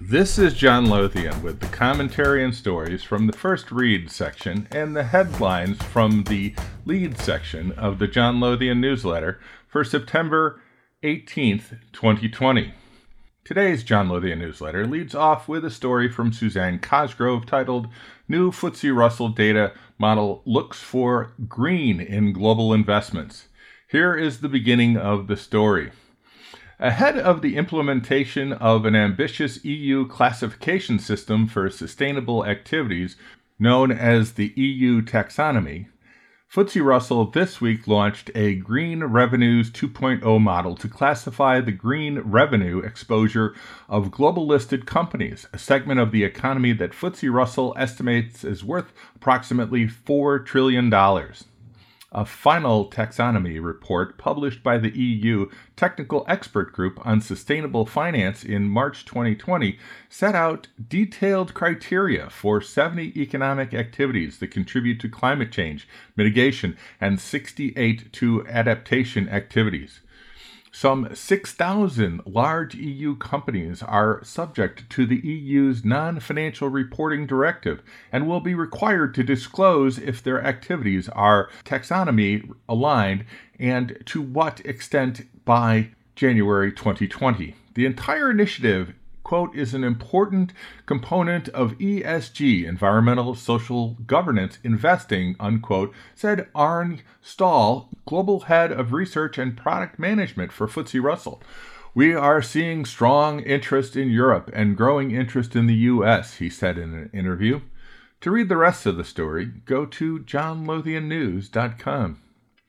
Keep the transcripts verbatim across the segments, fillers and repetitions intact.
This is John Lothian with the commentary and stories from the First Read section and the headlines from the Lead section of the John Lothian newsletter for September eighteenth, twenty twenty. Today's John Lothian newsletter leads off with a story from Suzanne Cosgrove titled New F T S E Russell Data Model Looks for Green in Global Investments. Here is the beginning of the story. Ahead of the implementation of an ambitious E U classification system for sustainable activities known as the E U taxonomy, F T S E Russell this week launched a Green Revenues two point oh model to classify the green revenue exposure of global listed companies, a segment of the economy that F T S E Russell estimates is worth approximately four trillion dollars. A final taxonomy report published by the E U Technical Expert Group on Sustainable Finance in March twenty twenty set out detailed criteria for seventy economic activities that contribute to climate change mitigation and sixty-eight to adaptation activities. Some six thousand large E U companies are subject to the E U's non-financial reporting directive and will be required to disclose if their activities are taxonomy aligned and to what extent by January twenty twenty. The entire initiative, quote, is an important component of E S G, environmental social governance investing, unquote, said Arne Stahl, global head of research and product management for F T S E Russell. We are seeing strong interest in Europe and growing interest in the U S, he said in an interview. To read the rest of the story, go to john lothian news dot com.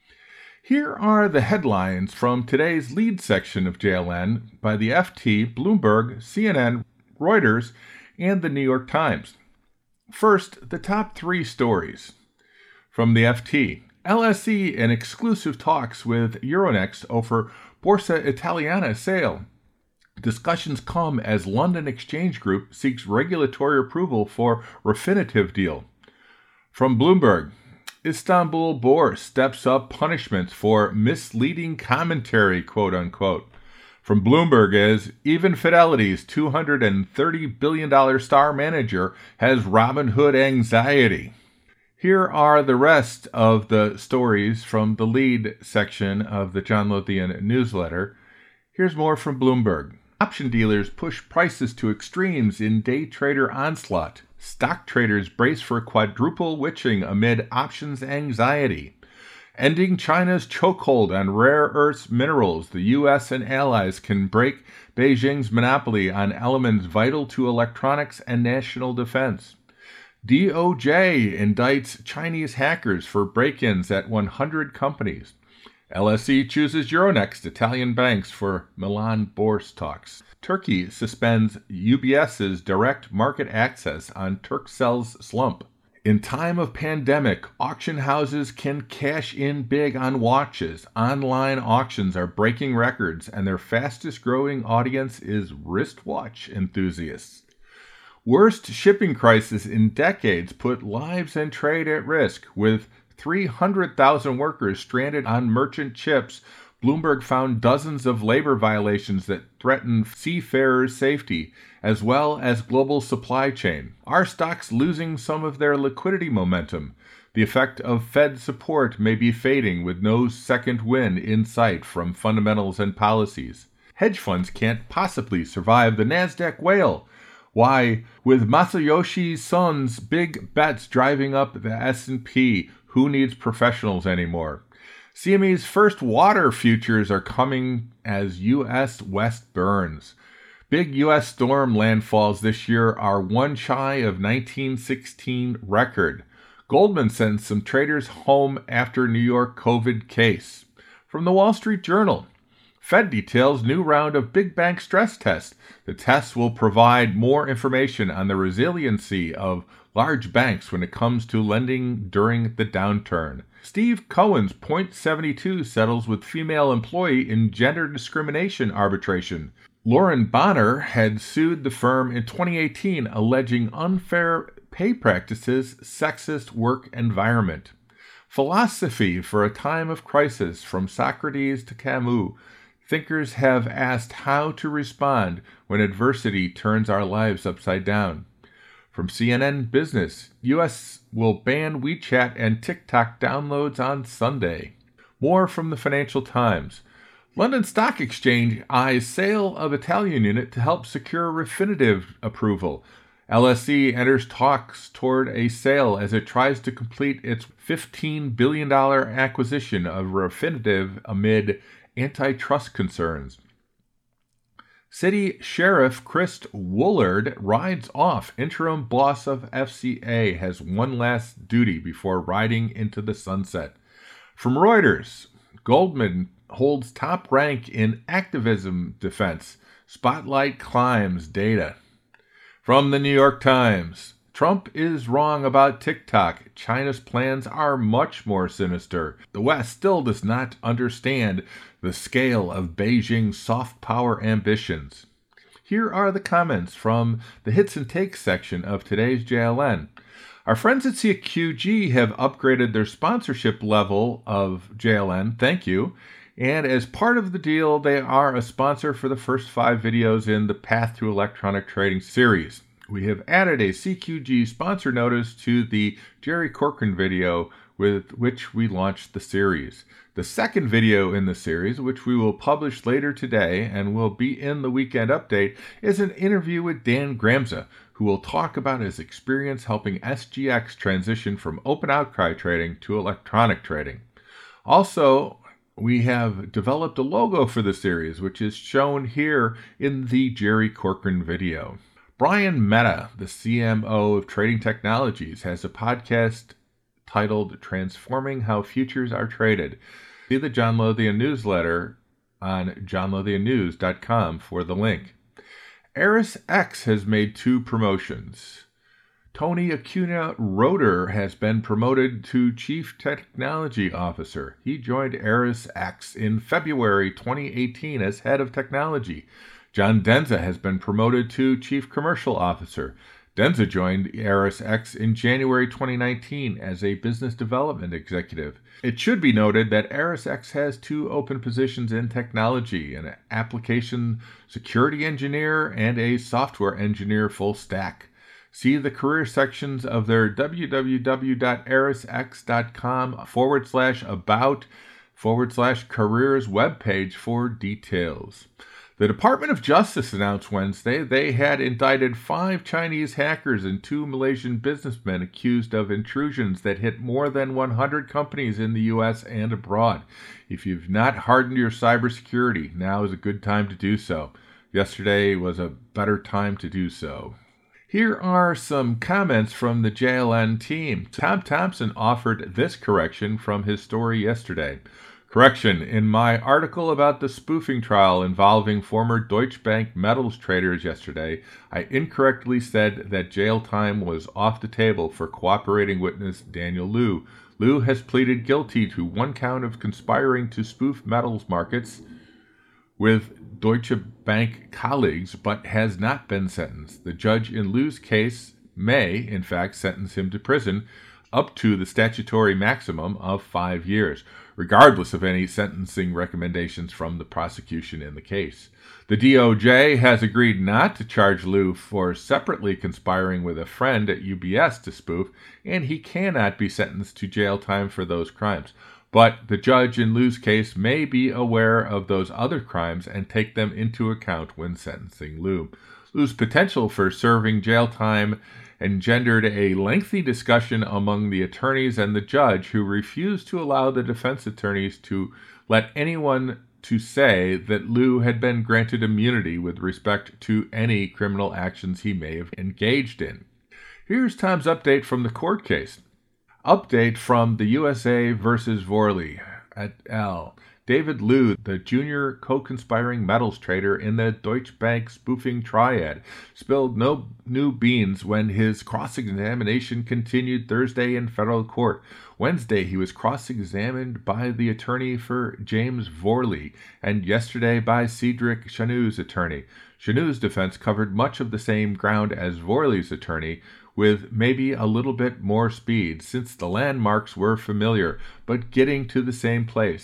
Here are the headlines from today's Lead section of J L N by the F T, Bloomberg, C N N, Reuters, and the New York Times. First, the top three stories. From the F T, L S E in exclusive talks with Euronext over Borsa Italiana sale. Discussions come as London Exchange Group seeks regulatory approval for Refinitiv deal. From Bloomberg, Istanbul Bourse steps up punishments for misleading commentary, quote-unquote. From Bloomberg is, even Fidelity's two hundred thirty billion dollars star manager has Robinhood anxiety. Here are the rest of the stories from the Lead section of the John Lothian newsletter. Here's more from Bloomberg. Option dealers push prices to extremes in day trader onslaught. Stock traders brace for quadruple witching amid options anxiety. Ending China's chokehold on rare earths minerals, the U S and allies can break Beijing's monopoly on elements vital to electronics and national defense. D O J indicts Chinese hackers for break-ins at one hundred companies. L S E chooses Euronext Italian banks for Milan Bourse talks. Turkey suspends UBS's direct market access on Turkcell's slump. In time of pandemic, auction houses can cash in big on watches. Online auctions are breaking records, and their fastest growing audience is wristwatch enthusiasts. Worst shipping crisis in decades put lives and trade at risk, with three hundred thousand workers stranded on merchant ships. Bloomberg found dozens of labor violations that threaten seafarers' safety, as well as global supply chain. Are stocks losing some of their liquidity momentum? The effect of Fed support may be fading with no second win in sight from fundamentals and policies. Hedge funds can't possibly survive the NASDAQ whale. Why, with Masayoshi Son's big bets driving up the S and P, who needs professionals anymore? C M E's first water futures are coming as U S West burns. Big U S storm landfalls this year are one shy of nineteen sixteen record. Goldman sends some traders home after New York COVID case. From the Wall Street Journal, Fed details new round of big bank stress tests. The tests will provide more information on the resiliency of large banks when it comes to lending during the downturn. Steve Cohen's point seven two settles with female employee in gender discrimination arbitration. Lauren Bonner had sued the firm in twenty eighteen alleging unfair pay practices, sexist work environment. Philosophy for a time of crisis, from Socrates to Camus. thinkers have asked how to respond when adversity turns our lives upside down. From C N N Business, U S will ban WeChat and TikTok downloads on Sunday. More from the Financial Times. London Stock Exchange eyes sale of Italian unit to help secure Refinitiv approval. L S E enters talks toward a sale as it tries to complete its fifteen billion dollars acquisition of Refinitiv amid antitrust concerns. City Sheriff Chris Woolard rides off. Interim boss of F C A has one last duty before riding into the sunset. From Reuters, Goldman holds top rank in activism defense. Spotlight climbs data. From the New York Times, Trump is wrong about TikTok. China's plans are much more sinister. The West still does not understand the scale of Beijing's soft power ambitions. Here are the comments from the Hits and Takes section of today's J L N. Our friends at C Q G have upgraded their sponsorship level of J L N. Thank you. And as part of the deal, they are a sponsor for the first five videos in the Path to Electronic Trading series. We have added a C Q G sponsor notice to the Jerry Corcoran video with which we launched the series. The second video in the series, which we will publish later today and will be in the weekend update, is an interview with Dan Gramza, who will talk about his experience helping S G X transition from open outcry trading to electronic trading. Also, we have developed a logo for the series, which is shown here in the Jerry Corcoran video. Brian Mehta, the C M O of Trading Technologies, has a podcast titled Transforming How Futures Are Traded. See the John Lothian newsletter on john lothian news dot com for the link. ErisX has made two promotions. Tony Acuna Roeder has been promoted to Chief Technology Officer. He joined ErisX in February twenty eighteen as Head of Technology. John Denza has been promoted to Chief Commercial Officer. Denza joined ErisX in January twenty nineteen as a Business Development Executive. It should be noted that ErisX has two open positions in technology, an application security engineer and a software engineer full stack. See the career sections of their www.erisx.com forward slash about forward slash careers webpage for details. The Department of Justice announced Wednesday they had indicted five Chinese hackers and two Malaysian businessmen accused of intrusions that hit more than one hundred companies in the U S and abroad. If you've not hardened your cybersecurity, now is a good time to do so. Yesterday was a better time to do so. Here are some comments from the J L N team. Tom Thompson offered this correction from his story yesterday. Correction, in my article about the spoofing trial involving former Deutsche Bank metals traders yesterday, I incorrectly said that jail time was off the table for cooperating witness Daniel Liu. Liu has pleaded guilty to one count of conspiring to spoof metals markets with Deutsche Bank colleagues, but has not been sentenced. The judge in Liu's case may, in fact, sentence him to prison up to the statutory maximum of five years, regardless of any sentencing recommendations from the prosecution in the case. The D O J has agreed not to charge Liu for separately conspiring with a friend at U B S to spoof, and he cannot be sentenced to jail time for those crimes. But the judge in Liu's case may be aware of those other crimes and take them into account when sentencing Liu. Liu's potential for serving jail time engendered a lengthy discussion among the attorneys and the judge, who refused to allow the defense attorneys to let anyone to say that Liu had been granted immunity with respect to any criminal actions he may have engaged in. Here's Tom's update from the court case. Update from the U S A versus Vorley et al. David Liu, the junior co-conspiring metals trader in the Deutsche Bank spoofing triad, spilled no new beans when his cross-examination continued Thursday in federal court. Wednesday, he was cross-examined by the attorney for James Vorley, and yesterday by Cedric Chanut's attorney. Chanut's defense covered much of the same ground as Vorley's attorney, with maybe a little bit more speed, since the landmarks were familiar, but getting to the same place.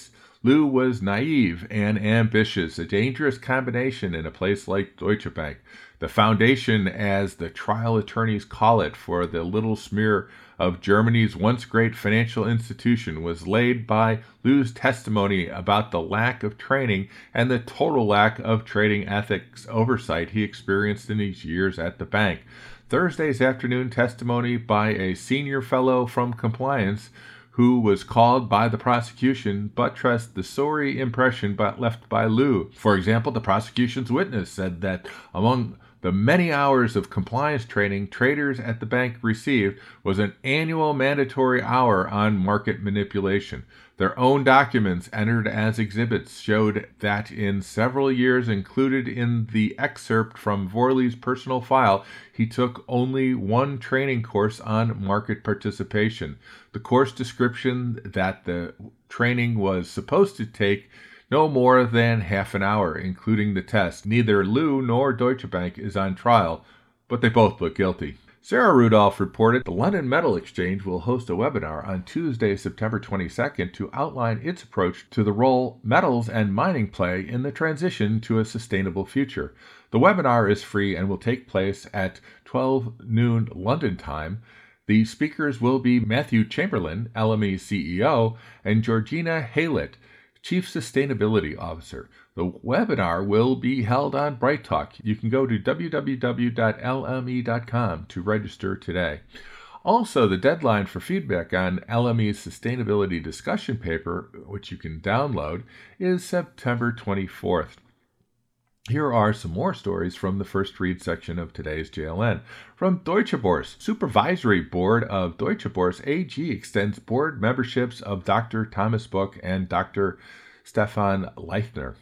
Lou was naive and ambitious, a dangerous combination in a place like Deutsche Bank. The foundation, as the trial attorneys call it, for the little smear of Germany's once great financial institution was laid by Lou's testimony about the lack of training and the total lack of trading ethics oversight he experienced in his years at the bank. Thursday's afternoon testimony by a senior fellow from compliance who was called by the prosecution buttressed the sorry impression left by Lou. For example, the prosecution's witness said that among the many hours of compliance training traders at the bank received was an annual mandatory hour on market manipulation. Their own documents entered as exhibits showed that in several years included in the excerpt from Vorley's personal file, he took only one training course on market participation. The course description that the training was supposed to take no more than half an hour, including the test. Neither Lou nor Deutsche Bank is on trial, but they both look guilty. Sarah Rudolph reported the London Metal Exchange will host a webinar on Tuesday, September twenty-second, to outline its approach to the role metals and mining play in the transition to a sustainable future. The webinar is free and will take place at twelve noon London time. The speakers will be Matthew Chamberlain, L M E C E O, and Georgina Haylett, Chief Sustainability Officer. The webinar will be held on Bright Talk. You can go to w w w dot l m e dot com to register today. Also, the deadline for feedback on L M E's sustainability discussion paper, which you can download, is September twenty-fourth. Here are some more stories from the first read section of today's J L N. From Deutsche Börse, Supervisory Board of Deutsche Börse A G extends board memberships of Doctor Thomas Book and Doctor Stefan Leichner.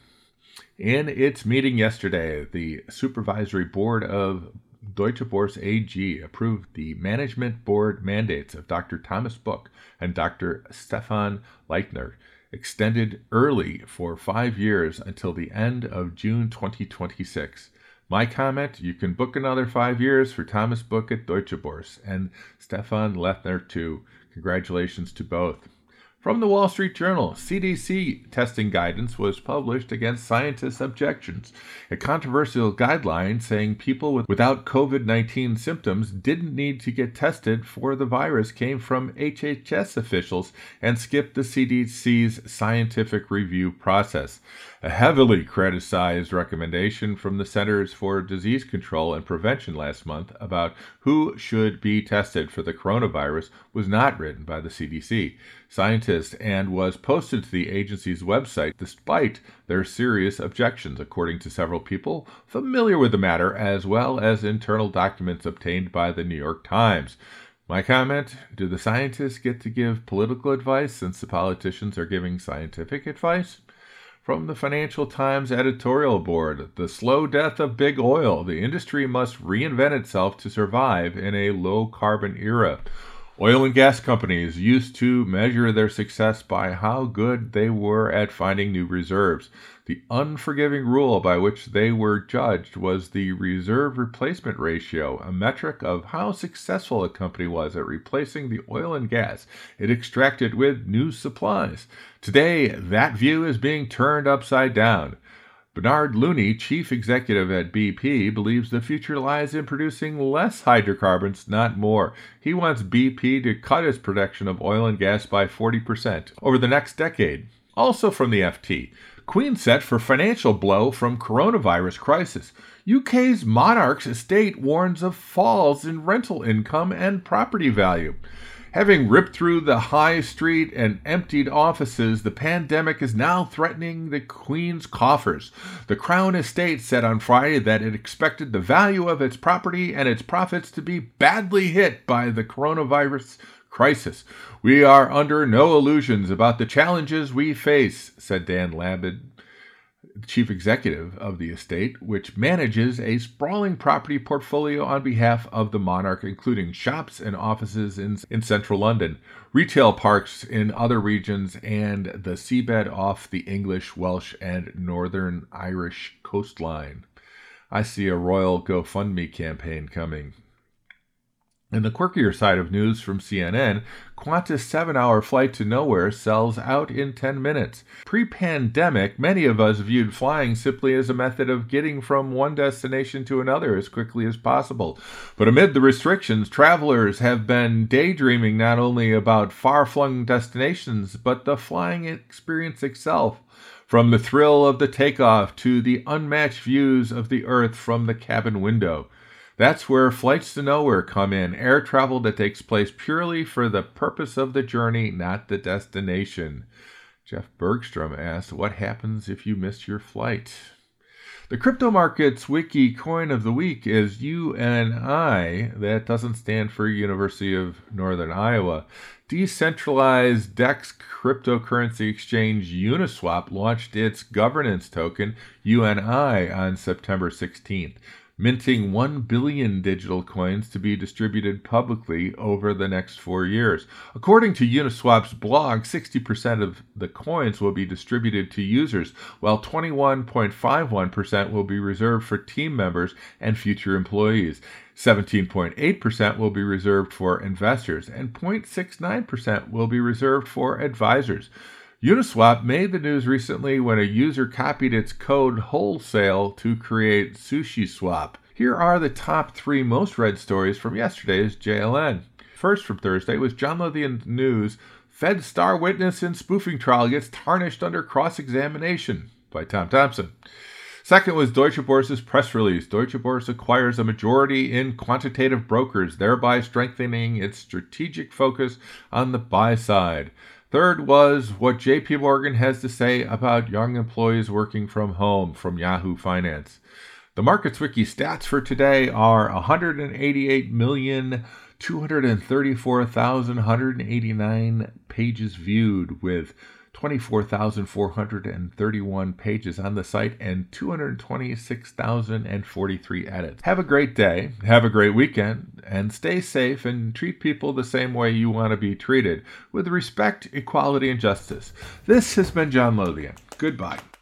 In its meeting yesterday, the Supervisory Board of Deutsche Börse A G approved the management board mandates of Doctor Thomas Book and Doctor Stefan Leichner, extended early for five years until the end of June twenty twenty-six. My comment, you can book another five years for Thomas Book at Deutsche Börse and Stefan Leichner too. Congratulations to both. From the Wall Street Journal, C D C testing guidance was published against scientists' objections. A controversial guideline saying people with, without COVID nineteen symptoms didn't need to get tested for the virus came from H H S officials and skipped the C D C's scientific review process. A heavily criticized recommendation from the Centers for Disease Control and Prevention last month about who should be tested for the coronavirus was not written by the C D C. Scientists and was posted to the agency's website despite their serious objections, according to several people familiar with the matter, as well as internal documents obtained by the New York Times. My comment, do the scientists get to give political advice since the politicians are giving scientific advice? From the Financial Times editorial board, the slow death of big oil. The industry must reinvent itself to survive in a low-carbon era. Oil and gas companies used to measure their success by how good they were at finding new reserves. The unforgiving rule by which they were judged was the reserve replacement ratio, a metric of how successful a company was at replacing the oil and gas it extracted with new supplies. Today, that view is being turned upside down. Bernard Looney, chief executive at B P, believes the future lies in producing less hydrocarbons, not more. He wants B P to cut its production of oil and gas by forty percent over the next decade. Also from the F T, Queen set for financial blow from coronavirus crisis. U K's monarch's estate warns of falls in rental income and property value. Having ripped through the high street and emptied offices, the pandemic is now threatening the Queen's coffers. The Crown Estate said on Friday that it expected the value of its property and its profits to be badly hit by the coronavirus crisis. We are under no illusions about the challenges we face, said Dan Labid, chief executive of the estate, which manages a sprawling property portfolio on behalf of the monarch, including shops and offices in, in central London, retail parks in other regions, and the seabed off the English, Welsh, and Northern Irish coastline. I see a royal GoFundMe campaign coming. In the quirkier side of news from C N N, Qantas seven-hour flight to nowhere sells out in ten minutes. Pre-pandemic, many of us viewed flying simply as a method of getting from one destination to another as quickly as possible. But amid the restrictions, travelers have been daydreaming not only about far-flung destinations, but the flying experience itself. From the thrill of the takeoff to the unmatched views of the Earth from the cabin window. That's where Flights to Nowhere come in, air travel that takes place purely for the purpose of the journey, not the destination. Jeff Bergstrom asked, what happens if you miss your flight? The Crypto Markets Wiki coin of the week is U N I. That doesn't stand for University of Northern Iowa. Decentralized DEX cryptocurrency exchange Uniswap launched its governance token, U N I, on September sixteenth. Minting one billion digital coins to be distributed publicly over the next four years. According to Uniswap's blog, sixty percent of the coins will be distributed to users, while twenty-one point five one percent will be reserved for team members and future employees. seventeen point eight percent will be reserved for investors, and zero point six nine percent will be reserved for advisors. Uniswap made the news recently when a user copied its code wholesale to create SushiSwap. Here are the top three most read stories from yesterday's J L N. First from Thursday was John Lothian News, Fed star witness in spoofing trial gets tarnished under cross-examination, by Tom Thompson. Second was Deutsche Börse's press release. Deutsche Börse acquires a majority in Quantitative Brokers, thereby strengthening its strategic focus on the buy side. Third was what J P Morgan has to say about young employees working from home, from Yahoo Finance. The Markets Wiki stats for today are one hundred eighty-eight million, two hundred thirty-four thousand, one hundred eighty-nine pages viewed, with twenty-four thousand four hundred thirty-one pages on the site and two hundred twenty-six thousand forty-three edits. Have a great day, have a great weekend, and stay safe and treat people the same way you want to be treated, with respect, equality, and justice. This has been John Lothian. Goodbye.